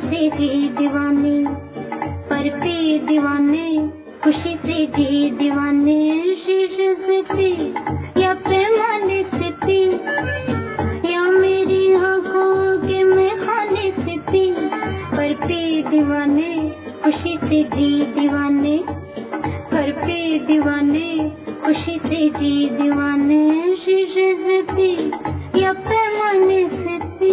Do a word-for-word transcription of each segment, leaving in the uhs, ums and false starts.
से जी दीवाने, पर पे दीवाने, खुशी से जी दीवाने, शीश से पी या पैमाने से पी, या मेरी आंखों के मैं खाने से पी, पर पे दीवाने, खुशी से जी दीवाने, पर पे दीवाने, खुशी से जी दीवाने, शीशे से पी या पैमाने से पी।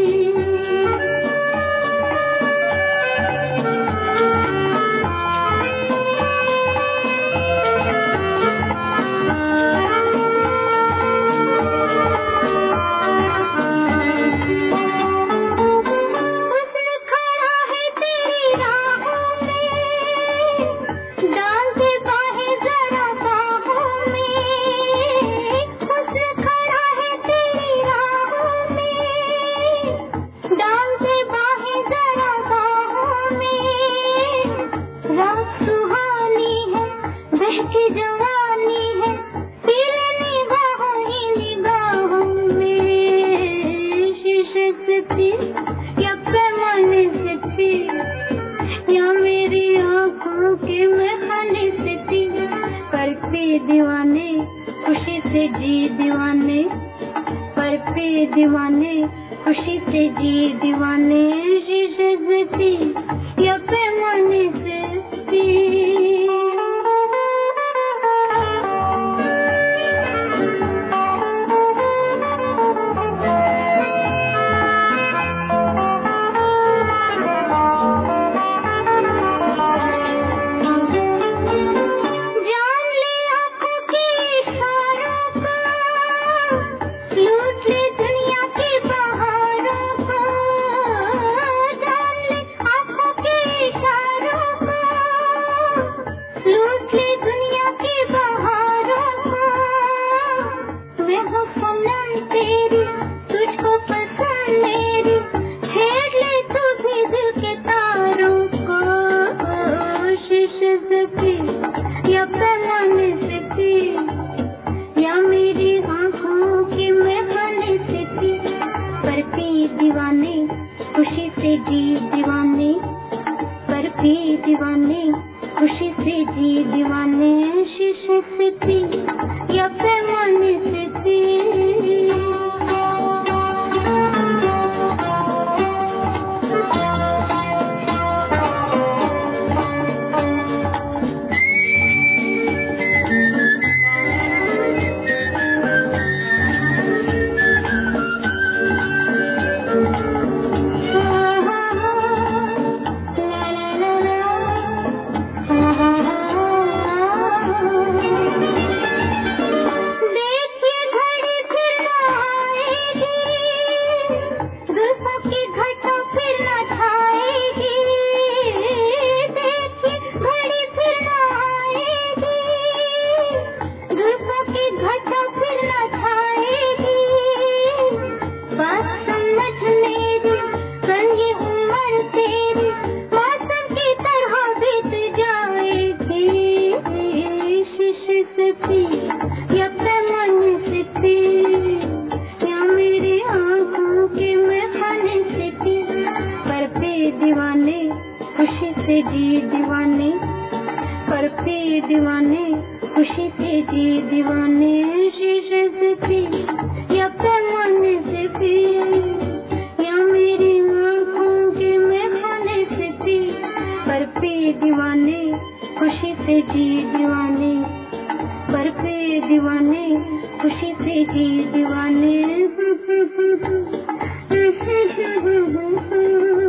या पैमाने से पी, या मेरी आंखों के मैं खाने से पी, पर पे दीवाने, खुशी से जी दीवाने, पर पे दीवाने, खुशी से जी दीवाने, शीशे से पी या पैमाने से पी। या पैमाने से पी, या मेरी आंखों की मैं खाने से पी, पर पी दीवाने, खुशी से जी दीवाने, पर पी दीवाने, खुशी से जी दीवाने, शीशे से पी या पैमाने से पी। या पैमाने से पी, या मेरी आंखों के मैं खाने से पी, पर पे दीवाने, खुशी से जी दीवाने, पर पे दीवाने, खुशी से जी दीवाने, शीशे से पी या पैमाने से पी, या मेरी आंखों के मैं खाने से पी, पर पे दीवाने, खुशी से जी दीवाने, पर पे दीवाने, खुशी से जी दीवाने।